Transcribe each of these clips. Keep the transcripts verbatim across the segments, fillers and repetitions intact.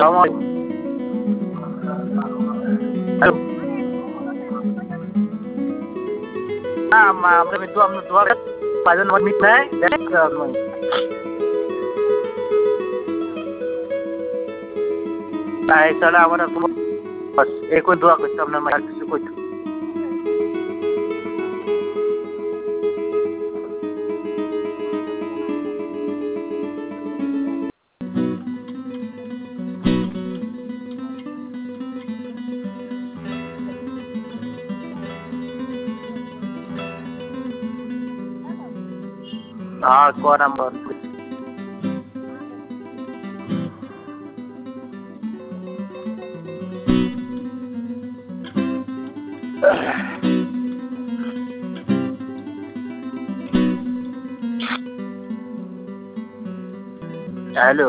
আমরা কিন্তু আমরা তোমার পাঁচজন আমার মিট নাই দেখ নাই তাহলে আমরা তোমার একই দোয়া করতাম না আর কিছু করতাম हाँ कौन नंबर हेलो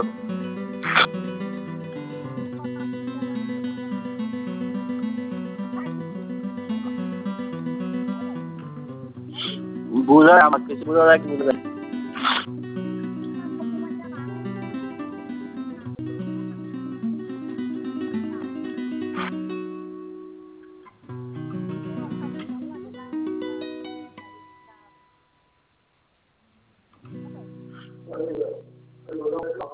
बुझा আমার কিছু বুঝা কি বলবে